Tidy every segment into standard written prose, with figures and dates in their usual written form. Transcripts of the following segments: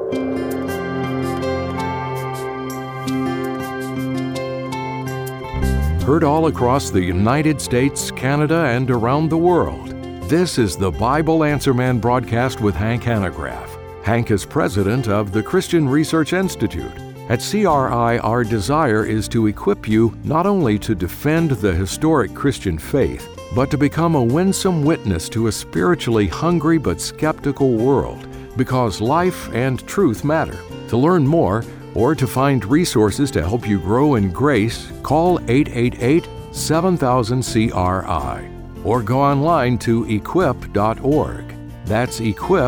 Heard all across the United States, Canada, and around the world. This is the Bible Answer Man broadcast with Hank Hanegraaff. Hank is president of the Christian Research Institute. At CRI, our desire is to equip you not only to defend the historic Christian faith, but to become a winsome witness to a spiritually hungry but skeptical world, because life and truth matter. To learn more, or to find resources to help you grow in grace, call 888-7000-CRI or go online to equip.org. That's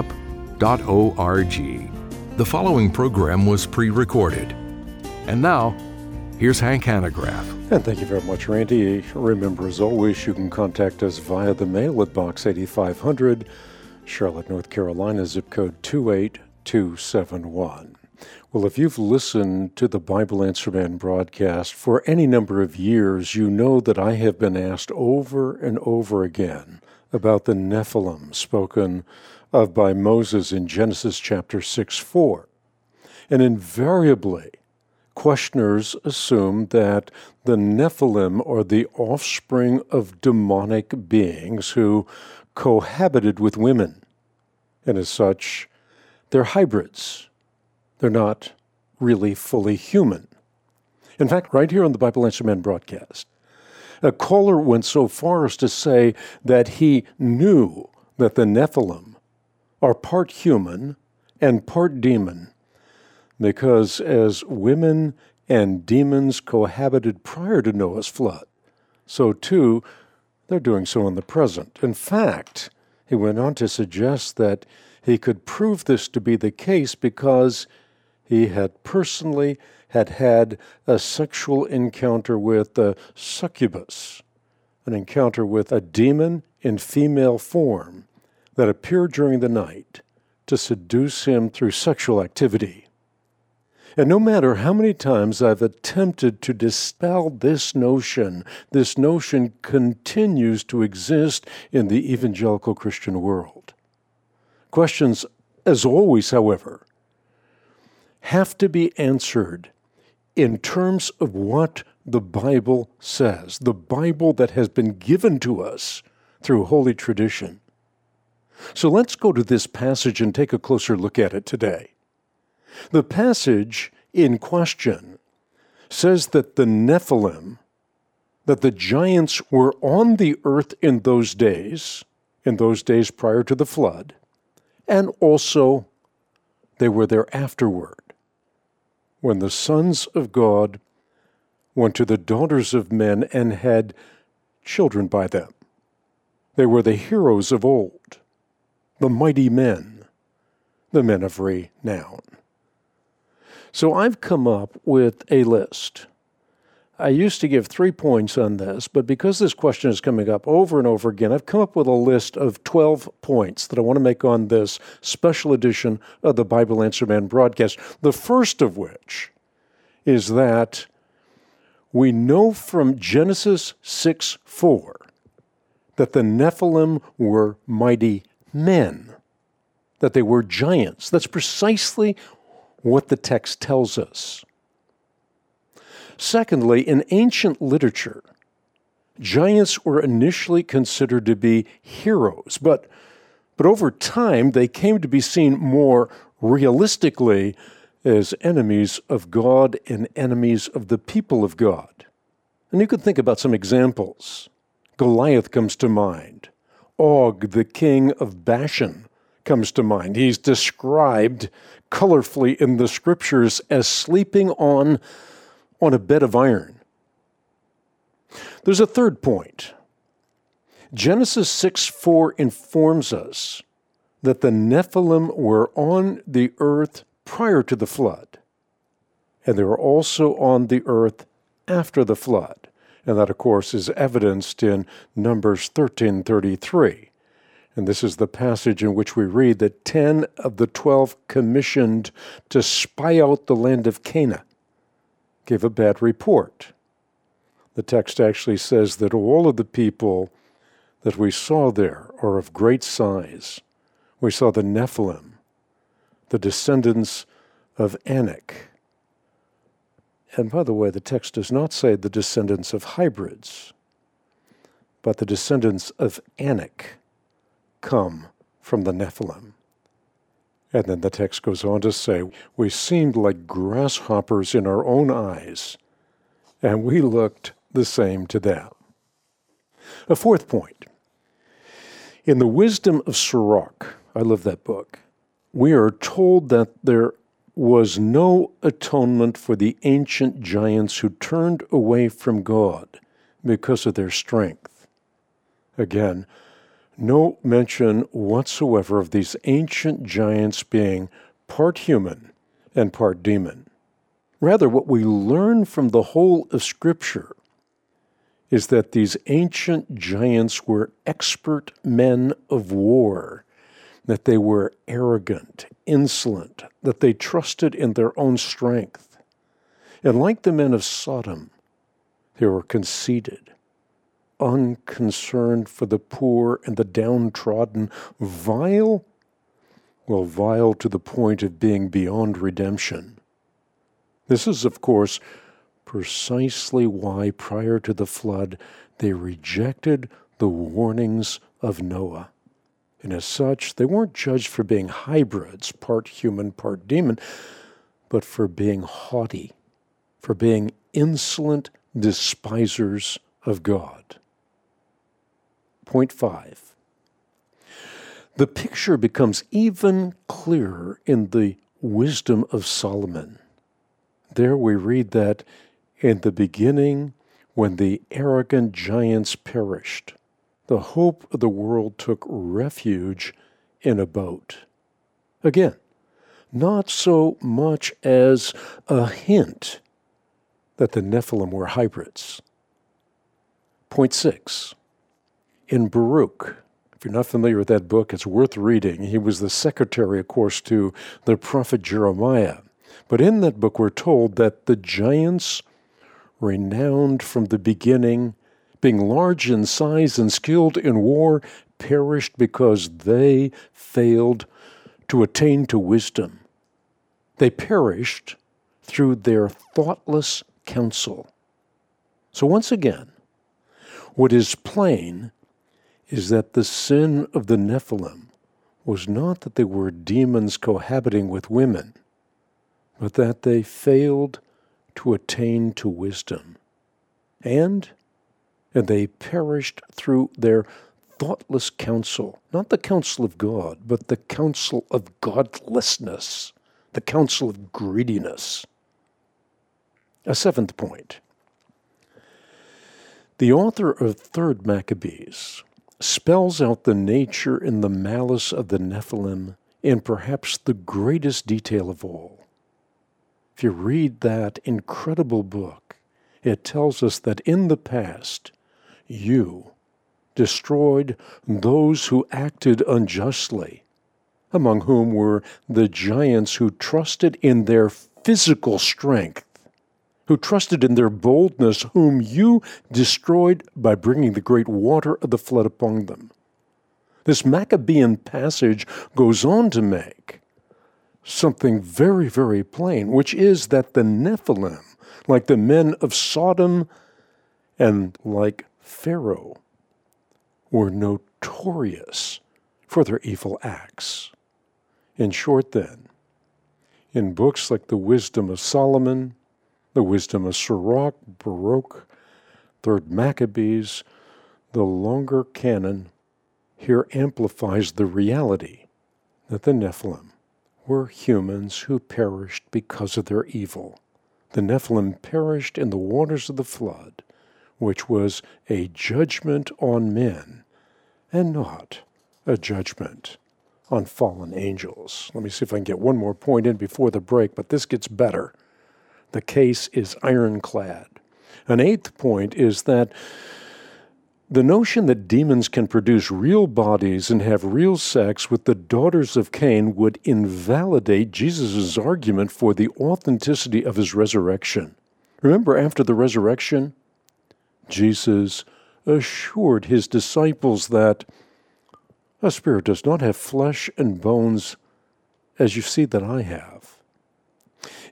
equip.org. The following program was pre-recorded. And now, here's Hank Hanegraaff. And thank you very much, Randy. Remember, as always, you can contact us via the mail at Box 8500, Charlotte, North Carolina, zip code 28271. Well, if you've listened to the Bible Answer Man broadcast for any number of years, you know that I have been asked over and over again about the Nephilim spoken of by Moses in Genesis chapter 6:4. And invariably, questioners assume that the Nephilim are the offspring of demonic beings who cohabited with women. And as such, they're hybrids. They're not really fully human. In fact, right here on the Bible Answer Man broadcast, a caller went so far as to say that he knew that the Nephilim are part human and part demon, because as women and demons cohabited prior to Noah's flood, so too they're doing so in the present. In fact, he went on to suggest that he could prove this to be the case because he had personally had a sexual encounter with a succubus, an encounter with a demon in female form that appeared during the night to seduce him through sexual activity. And no matter how many times I've attempted to dispel this notion continues to exist in the evangelical Christian world. Questions, as always, however, have to be answered in terms of what the Bible says, the Bible that has been given to us through holy tradition. So let's go to this passage and take a closer look at it today. The passage in question says that the Nephilim, that the giants were on the earth in those days prior to the flood, and also they were there afterward, when the sons of God went to the daughters of men and had children by them. They were the heroes of old, the mighty men, the men of renown. So I've come up with a list. I used to give 3 points on this, but because this question is coming up over and over again, I've come up with a list of 12 points that I want to make on this special edition of the Bible Answer Man broadcast. The first of which is that we know from Genesis 6:4 that the Nephilim were mighty men, that they were giants. That's precisely what the text tells us. Secondly, in ancient literature, giants were initially considered to be heroes, but over time they came to be seen more realistically as enemies of God and enemies of the people of God. And you could think about some examples. Goliath comes to mind. Og, the king of Bashan, comes to mind. He's described colorfully in the scriptures as sleeping on a bed of iron. There's a third point. Genesis 6:4 informs us that the Nephilim were on the earth prior to the flood, and they were also on the earth after the flood. And that, of course, is evidenced in Numbers 13:33. And this is the passage in which we read that 10 of the 12 commissioned to spy out the land of Canaan gave a bad report. The text actually says that all of the people that we saw there are of great size. We saw the Nephilim, the descendants of Anak. And by the way, the text does not say the descendants of hybrids, but the descendants of Anak come from the Nephilim. And then the text goes on to say, we seemed like grasshoppers in our own eyes, and we looked the same to them. A fourth point. In the Wisdom of Sirach, I love that book, we are told that there was no atonement for the ancient giants who turned away from God because of their strength. Again, no mention whatsoever of these ancient giants being part human and part demon. Rather, what we learn from the whole of Scripture is that these ancient giants were expert men of war, that they were arrogant, insolent, that they trusted in their own strength. And like the men of Sodom, they were conceited, unconcerned for the poor and the downtrodden, vile? Well, vile to the point of being beyond redemption. This is, of course, precisely why prior to the flood they rejected the warnings of Noah. And as such, they weren't judged for being hybrids, part human, part demon, but for being haughty, for being insolent despisers of God. Point 5. The picture becomes even clearer in the Wisdom of Solomon. There we read that in the beginning, when the arrogant giants perished, the hope of the world took refuge in a boat. Again, not so much as a hint that the Nephilim were hybrids. Point 6. In Baruch, if you're not familiar with that book, it's worth reading. He was the secretary, of course, to the prophet Jeremiah. But in that book, we're told that the giants, renowned from the beginning, being large in size and skilled in war, perished because they failed to attain to wisdom. They perished through their thoughtless counsel. So once again, what is plain is that the sin of the Nephilim was not that they were demons cohabiting with women, but that they failed to attain to wisdom. And they perished through their thoughtless counsel, not the counsel of God, but the counsel of godlessness, the counsel of greediness. A seventh point. The author of 3rd Maccabees spells out the nature and the malice of the Nephilim in perhaps the greatest detail of all. If you read that incredible book, it tells us that in the past, you destroyed those who acted unjustly, among whom were the giants who trusted in their physical strength, who trusted in their boldness, whom you destroyed by bringing the great water of the flood upon them. This Maccabean passage goes on to make something very, very plain, which is that the Nephilim, like the men of Sodom and like Pharaoh, were notorious for their evil acts. In short, then, in books like the Wisdom of Solomon, the Wisdom of Sirach, Baruch, 3rd Maccabees, the longer canon here amplifies the reality that the Nephilim were humans who perished because of their evil. The Nephilim perished in the waters of the flood, which was a judgment on men and not a judgment on fallen angels. Let me see if I can get one more point in before the break, but this gets better. The case is ironclad. An 8th point is that the notion that demons can produce real bodies and have real sex with the daughters of Cain would invalidate Jesus' argument for the authenticity of his resurrection. Remember, after the resurrection, Jesus assured his disciples that a spirit does not have flesh and bones as you see that I have.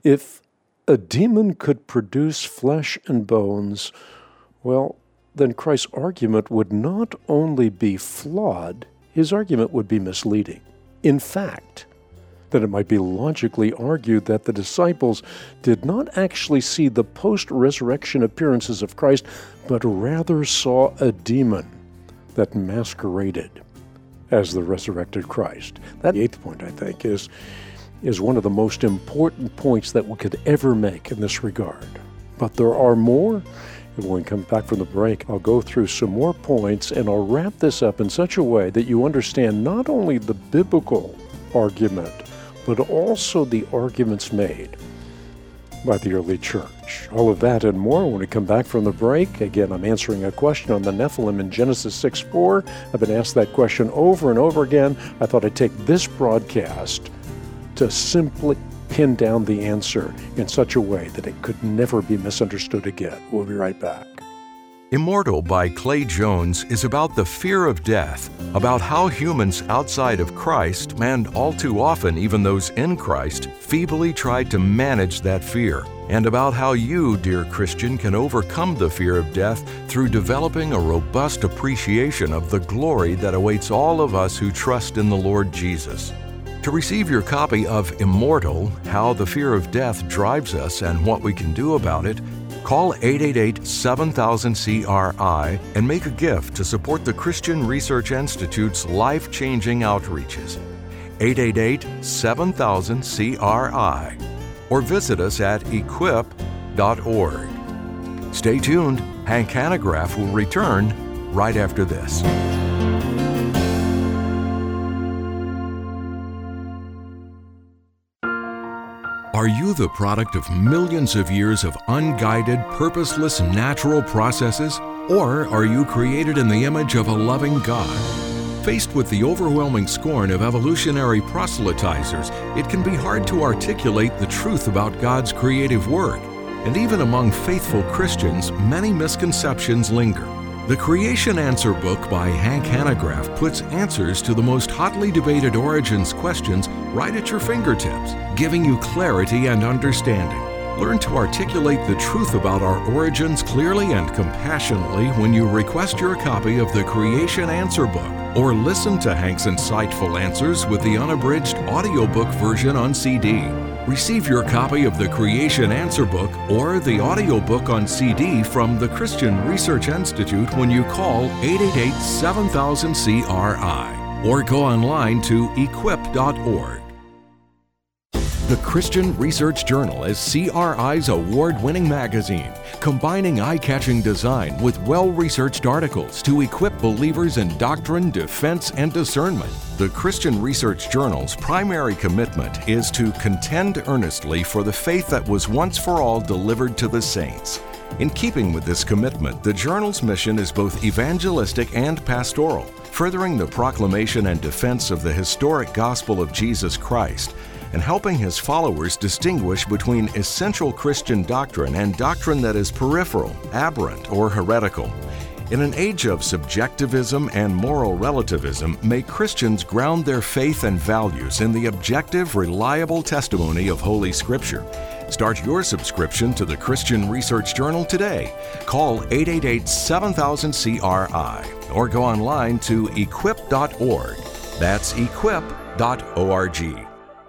If a demon could produce flesh and bones, well, then Christ's argument would not only be flawed, his argument would be misleading. In fact, then it might be logically argued that the disciples did not actually see the post-resurrection appearances of Christ, but rather saw a demon that masqueraded as the resurrected Christ. That eighth point, I think, is one of the most important points that we could ever make in this regard. But there are more. And when we come back from the break, I'll go through some more points, and I'll wrap this up in such a way that you understand not only the biblical argument, but also the arguments made by the early church. All of that and more when we come back from the break. Again, I'm answering a question on the Nephilim in Genesis 6:4. I've been asked that question over and over again. I thought I'd take this broadcast to simply pin down the answer in such a way that it could never be misunderstood again. We'll be right back. Immortal by Clay Jones is about the fear of death, about how humans outside of Christ, and all too often even those in Christ, feebly try to manage that fear, and about how you, dear Christian, can overcome the fear of death through developing a robust appreciation of the glory that awaits all of us who trust in the Lord Jesus. To receive your copy of Immortal, How the Fear of Death Drives Us and What We Can Do About It, call 888-7000-CRI and make a gift to support the Christian Research Institute's life-changing outreaches. 888-7000-CRI, or visit us at equip.org. Stay tuned. Hank Hanegraaff will return right after this. Are you the product of millions of years of unguided, purposeless, natural processes? Or are you created in the image of a loving God? Faced with the overwhelming scorn of evolutionary proselytizers, it can be hard to articulate the truth about God's creative work. And even among faithful Christians, many misconceptions linger. The Creation Answer book by Hank Hanegraaff puts answers to the most hotly debated origins questions right at your fingertips, giving you clarity and understanding. Learn to articulate the truth about our origins clearly and compassionately when you request your copy of the Creation Answer book, or listen to Hank's insightful answers with the unabridged audiobook version on CD. Receive your copy of the Creation Answer book or the audiobook on CD from the Christian Research Institute when you call 888-7000-CRI or go online to equip.org. The Christian Research Journal is CRI's award-winning magazine, combining eye-catching design with well-researched articles to equip believers in doctrine, defense, and discernment. The Christian Research Journal's primary commitment is to contend earnestly for the faith that was once for all delivered to the saints. In keeping with this commitment, the journal's mission is both evangelistic and pastoral, furthering the proclamation and defense of the historic gospel of Jesus Christ, and helping his followers distinguish between essential Christian doctrine and doctrine that is peripheral, aberrant, or heretical. In an age of subjectivism and moral relativism, may Christians ground their faith and values in the objective, reliable testimony of Holy Scripture. Start your subscription to the Christian Research Journal today. Call 888-7000-CRI or go online to equip.org. That's equip.org.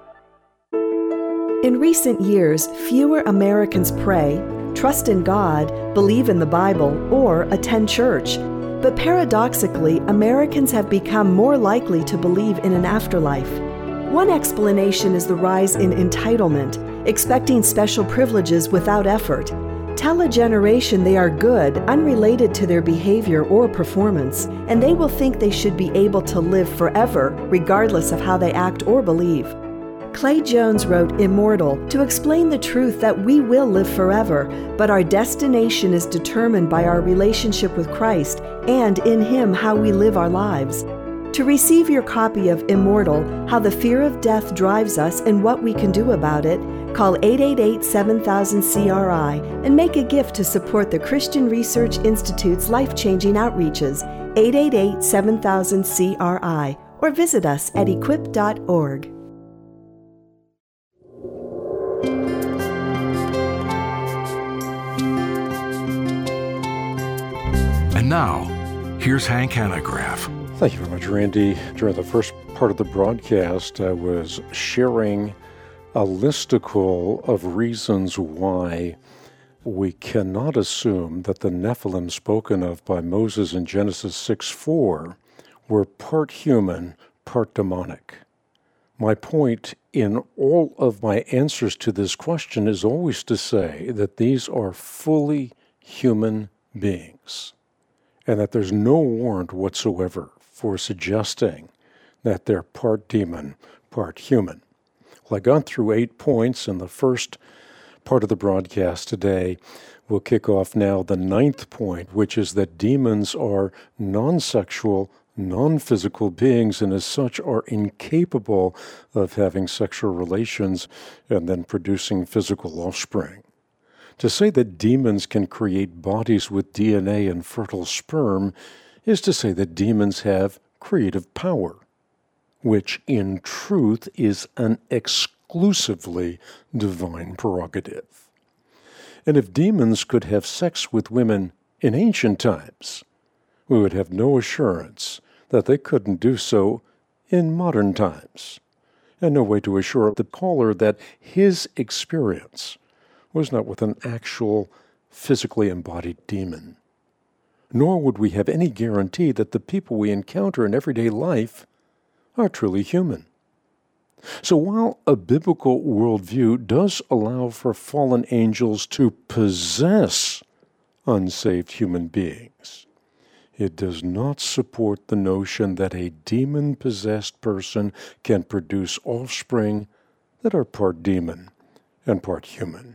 In recent years, fewer Americans pray, trust in God, believe in the Bible, or attend church. But paradoxically, Americans have become more likely to believe in an afterlife. One explanation is the rise in entitlement, expecting special privileges without effort. Tell a generation they are good, unrelated to their behavior or performance, and they will think they should be able to live forever, regardless of how they act or believe. Clay Jones wrote Immortal to explain the truth that we will live forever, but our destination is determined by our relationship with Christ and in Him how we live our lives. To receive your copy of Immortal, How the Fear of Death Drives Us and What We Can Do About It, call 888-7000-CRI and make a gift to support the Christian Research Institute's life-changing outreaches, 888-7000-CRI, or visit us at equip.org. Now, here's Hank Hanegraaff. Thank you very much, Randy. During the first part of the broadcast, I was sharing a listicle of reasons why we cannot assume that the Nephilim spoken of by Moses in Genesis 6:4 were part human, part demonic. My point in all of my answers to this question is always to say that these are fully human beings, and that there's no warrant whatsoever for suggesting that they're part demon, part human. Well, I got through 8 points in the first part of the broadcast today. We'll kick off now the 9th point, which is that demons are non-sexual, non-physical beings, and as such are incapable of having sexual relations and then producing physical offspring. To say that demons can create bodies with DNA and fertile sperm is to say that demons have creative power, which in truth is an exclusively divine prerogative. And if demons could have sex with women in ancient times, we would have no assurance that they couldn't do so in modern times, and no way to assure the caller that his experience was not with an actual physically embodied demon. Nor would we have any guarantee that the people we encounter in everyday life are truly human. So while a biblical worldview does allow for fallen angels to possess unsaved human beings, it does not support the notion that a demon-possessed person can produce offspring that are part demon and part human.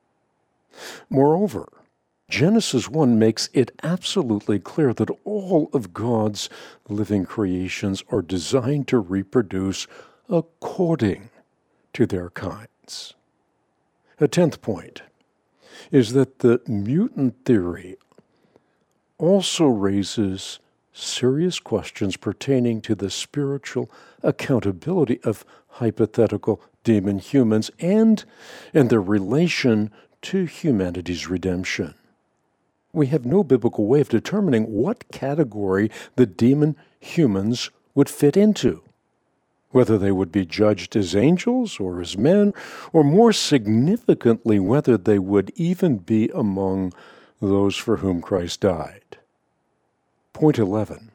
Moreover, Genesis 1 makes it absolutely clear that all of God's living creations are designed to reproduce according to their kinds. A 10th point is that the mutant theory also raises serious questions pertaining to the spiritual accountability of hypothetical demon humans and their relation to humanity's redemption. We have no biblical way of determining what category the demon humans would fit into, whether they would be judged as angels or as men, or more significantly, whether they would even be among those for whom Christ died. Point 11.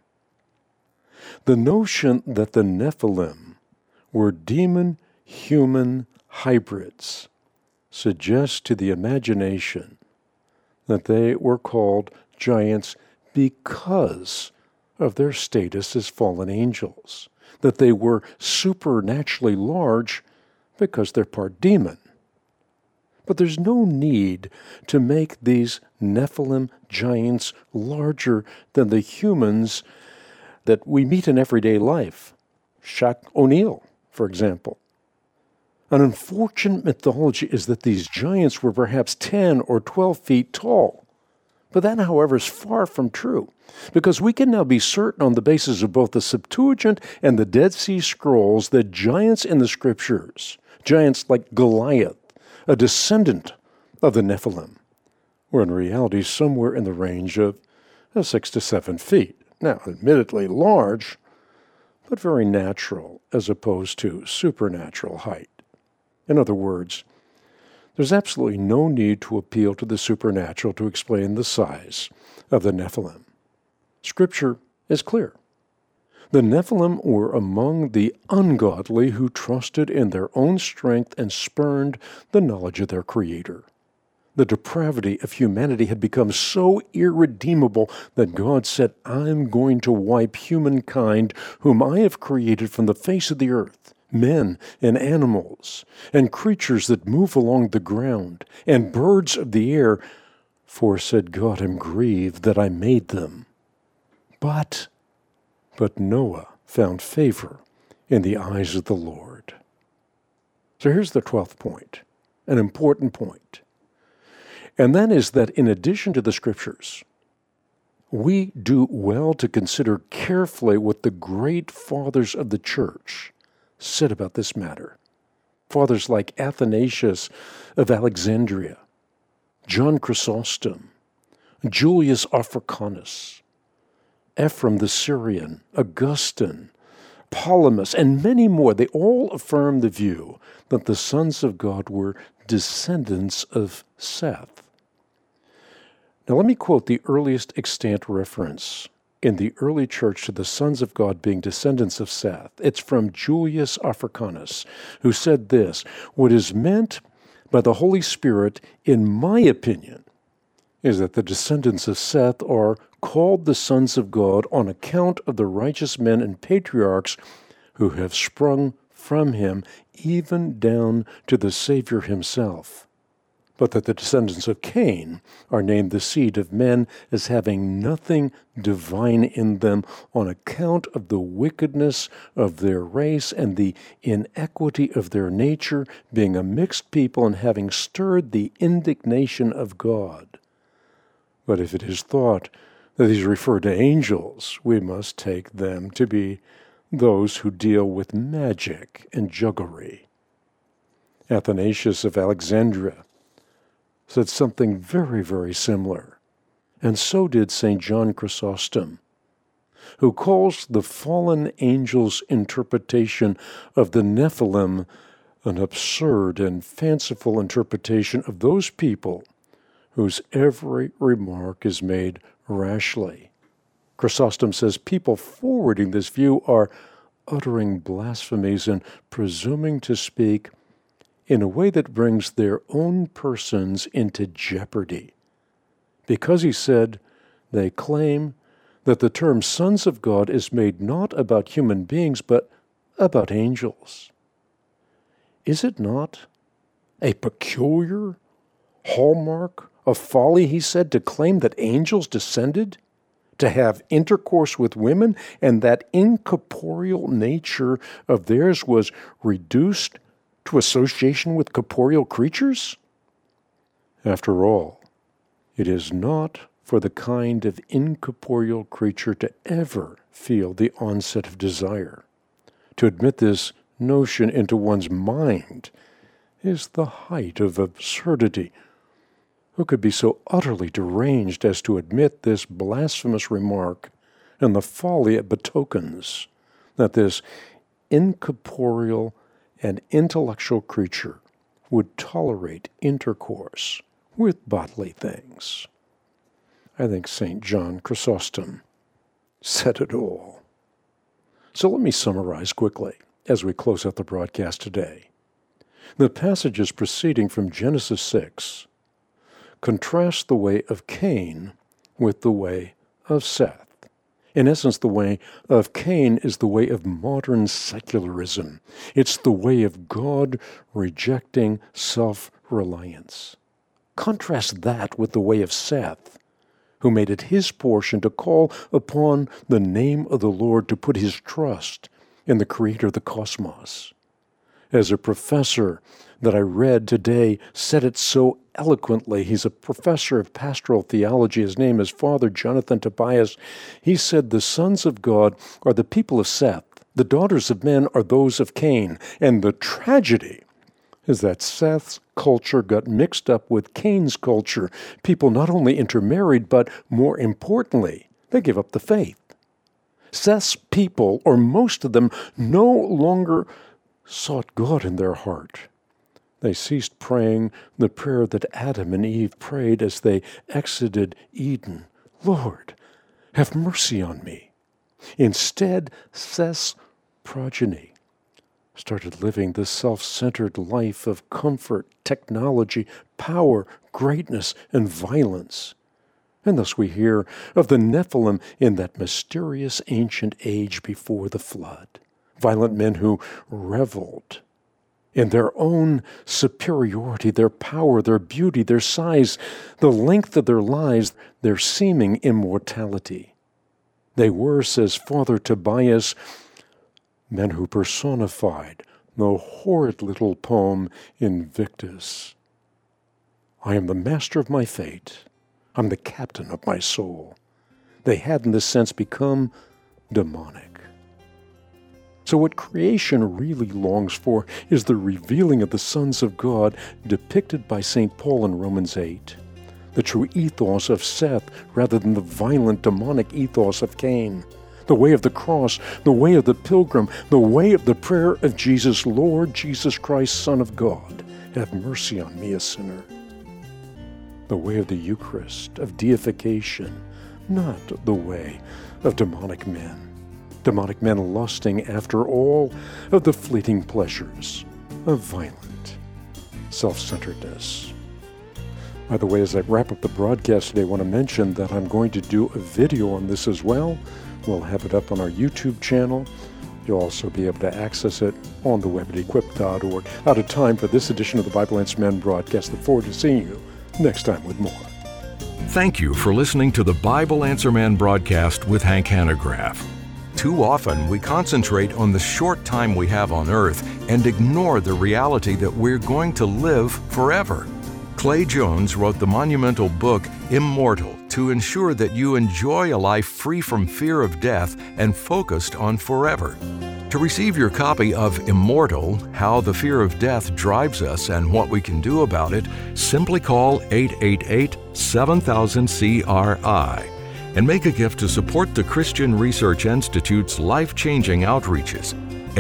The notion that the Nephilim were demon-human hybrids suggests to the imagination that they were called giants because of their status as fallen angels, that they were supernaturally large because they're part demon. But there's no need to make these Nephilim giants larger than the humans that we meet in everyday life. Shaq O'Neal, for example. An unfortunate mythology is that these giants were perhaps 10 or 12 feet tall. But that, however, is far from true, because we can now be certain on the basis of both the Septuagint and the Dead Sea Scrolls that giants in the Scriptures, giants like Goliath, a descendant of the Nephilim, were in reality somewhere in the range of 6 to 7 feet. Now, admittedly large, but very natural as opposed to supernatural height. In other words, there's absolutely no need to appeal to the supernatural to explain the size of the Nephilim. Scripture is clear. The Nephilim were among the ungodly who trusted in their own strength and spurned the knowledge of their Creator. The depravity of humanity had become so irredeemable that God said, I'm going to wipe humankind, whom I have created from the face of the earth, men and animals, and creatures that move along the ground, and birds of the air, for, said God, I'm grieved that I made them. But Noah found favor in the eyes of the Lord. So here's the 12th point, an important point. And that is that in addition to the Scriptures, we do well to consider carefully what the great fathers of the Church said about this matter. Fathers like Athanasius of Alexandria, John Chrysostom, Julius Africanus, Ephraim the Syrian, Augustine, Ptolemus, and many more, they all affirm the view that the sons of God were descendants of Seth. Now let me quote the earliest extant reference in the early church to the sons of God being descendants of Seth. It's from Julius Africanus, who said this: "What is meant by the Holy Spirit, in my opinion, is that the descendants of Seth are called the sons of God on account of the righteous men and patriarchs who have sprung from him, even down to the Savior himself. But that the descendants of Cain are named the seed of men as having nothing divine in them on account of the wickedness of their race and the inequity of their nature, being a mixed people and having stirred the indignation of God. But if it is thought that these refer to angels, we must take them to be those who deal with magic and jugglery." Athanasius of Alexandria said something very, very similar, and so did St. John Chrysostom, who calls the fallen angels' interpretation of the Nephilim an absurd and fanciful interpretation of those people whose every remark is made rashly. Chrysostom says people forwarding this view are uttering blasphemies and presuming to speak in a way that brings their own persons into jeopardy. Because, he said, they claim that the term sons of God is made not about human beings, but about angels. Is it not a peculiar hallmark of folly, he said, to claim that angels descended to have intercourse with women, and that incorporeal nature of theirs was reduced to association with corporeal creatures? After all, it is not for the kind of incorporeal creature to ever feel the onset of desire. To admit this notion into one's mind is the height of absurdity. Who could be so utterly deranged as to admit this blasphemous remark, and the folly it betokens that this incorporeal and intellectual creature would tolerate intercourse with bodily things? I think St. John Chrysostom said it all. So let me summarize quickly as we close out the broadcast today. The passages proceeding from Genesis 6 contrast the way of Cain with the way of Seth. In essence, the way of Cain is the way of modern secularism. It's the way of God rejecting self-reliance. Contrast that with the way of Seth, who made it his portion to call upon the name of the Lord, to put his trust in the Creator of the cosmos. As a professor that I read today said it so eloquently, he's a professor of pastoral theology, his name is Father Jonathan Tobias. He said, "The sons of God are the people of Seth, the daughters of men are those of Cain, and the tragedy is that Seth's culture got mixed up with Cain's culture. People not only intermarried, but more importantly, they gave up the faith. Seth's people, or most of them, no longer sought God in their heart. They ceased praying the prayer that Adam and Eve prayed as they exited Eden. Lord, have mercy on me. Instead, Seth's progeny started living the self-centered life of comfort, technology, power, greatness, and violence. And thus we hear of the Nephilim in that mysterious ancient age before the flood. Violent men who reveled in their own superiority, their power, their beauty, their size, the length of their lives, their seeming immortality. They were, says Father Tobias, men who personified the horrid little poem Invictus. I am the master of my fate. I'm the captain of my soul. They had, in this sense, become demonic. So what creation really longs for is the revealing of the sons of God depicted by St. Paul in Romans 8. the true ethos of Seth rather than the violent demonic ethos of Cain. The way of the cross, the way of the pilgrim, the way of the prayer of Jesus, Lord Jesus Christ, Son of God, have mercy on me, a sinner. The way of the Eucharist, of deification, not the way of demonic men lusting after all of the fleeting pleasures of violent self-centeredness. By the way, as I wrap up the broadcast today, I want to mention that I'm going to do a video on this as well. We'll have it up on our YouTube channel. You'll also be able to access it on the web at equip.org. Out of time for this edition of the Bible Answer Man broadcast. Look forward to seeing you next time with more. Thank you for listening to the Bible Answer Man broadcast with Hank Hanegraaff. Too often we concentrate on the short time we have on earth and ignore the reality that we're going to live forever. Clay Jones wrote the monumental book Immortal to ensure that you enjoy a life free from fear of death and focused on forever. To receive your copy of Immortal, How the Fear of Death Drives Us and What We Can Do About It, simply call 888-7000-CRI and make a gift to support the Christian Research Institute's life-changing outreaches.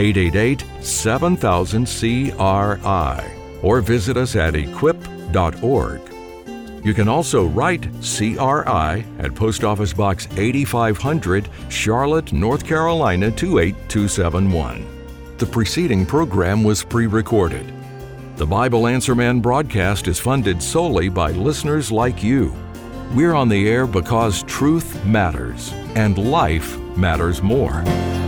888-7000-CRI, or visit us at equip.org. You can also write CRI at Post Office Box 8500, Charlotte, North Carolina 28271. The preceding program was pre-recorded. The Bible Answer Man broadcast is funded solely by listeners like you. We're on the air because truth matters, and life matters more.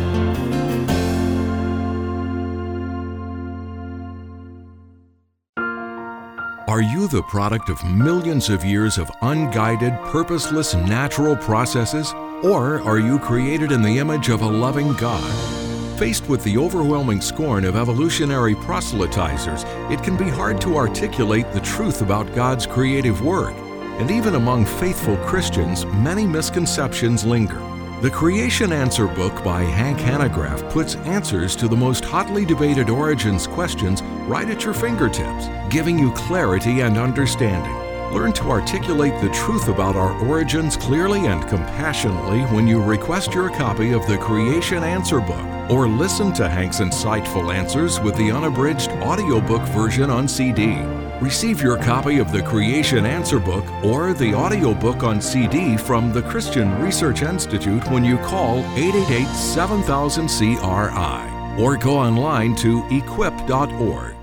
Are you the product of millions of years of unguided, purposeless, natural processes? Or are you created in the image of a loving God? Faced with the overwhelming scorn of evolutionary proselytizers, it can be hard to articulate the truth about God's creative work. And even among faithful Christians, many misconceptions linger. The Creation Answer book by Hank Hanegraaff puts answers to the most hotly debated origins questions right at your fingertips, giving you clarity and understanding. Learn to articulate the truth about our origins clearly and compassionately when you request your copy of the Creation Answer book, or listen to Hank's insightful answers with the unabridged audiobook version on CD. Receive your copy of the Creation Answer book or the audiobook on CD from the Christian Research Institute when you call 888-7000-CRI or go online to equip.org.